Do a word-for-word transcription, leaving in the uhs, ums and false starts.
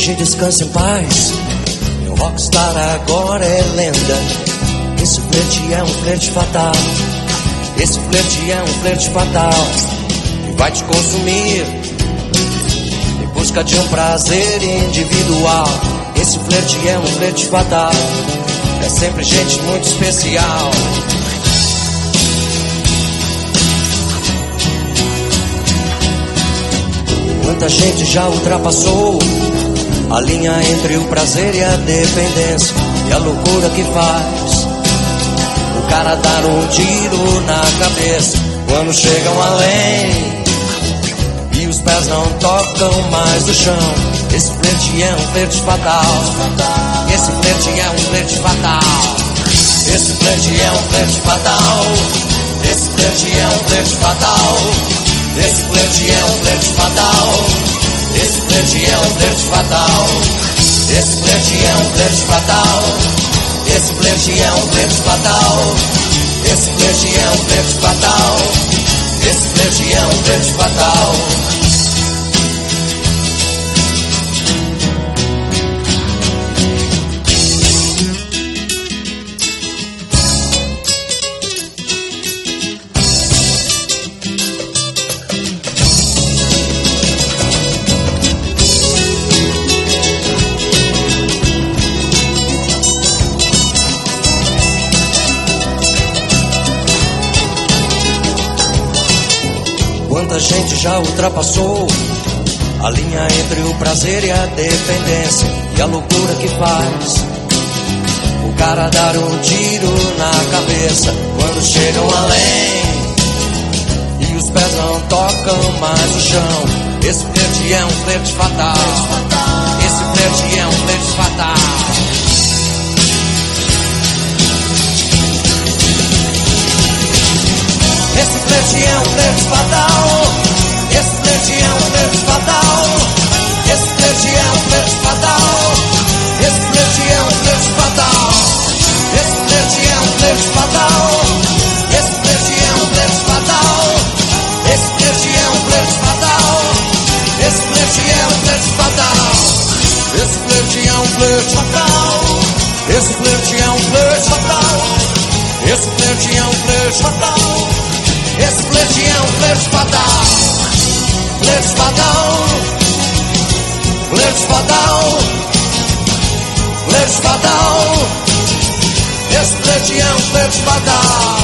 hoje descansa em paz. Meu rockstar agora é lenda. Esse flerte é um flerte fatal. Esse flerte é um flerte fatal que vai te consumir em busca de um prazer individual. Esse flerte é um flerte fatal. É sempre gente muito especial. Quanta gente já ultrapassou a linha entre o prazer e a dependência, e a loucura que faz o cara dar um tiro na cabeça quando chegam além e os pés não tocam mais no chão. Esse flerte é um flerte fatal. Esse flerte é um flerte fatal. Esse flerte é um flerte fatal. Esse flerte é um flerte fatal. Esse flerte é um flerte fatal. Esse flerte é um flerte fatal. Esse flerte é um flerte fatal. Esse flerte é um flerte fatal. Esse flerte é um flerte fatal. Esse flerte é um flerte fatal. Quanta gente já ultrapassou a linha entre o prazer e a dependência, e a loucura que faz o cara dar um tiro na cabeça quando chegam além e os pés não tocam mais o chão. Esse flerte é um flerte fatal. Esse flerte é um flerte fatal. Esse flerte é um flerte fatal. Esse flerte é um flerte fatal. Esse flerte é um flerte fatal. Esse flerte é um flerte fatal. Esse flerte é um flerte fatal. Esse flerte é um flerte fatal. Esse flerte é um flerte fatal. Esse flerte é um flerte fatal. Esse flerte é um flerte fatal. Esse flerte é um flerte fatal. Esse flerte é um flerte fatal. Esse flerte é um flerte fatal. Flerte fatal. Flerte fatal. Flerte fatal. Esse flerte é um flerte fatal.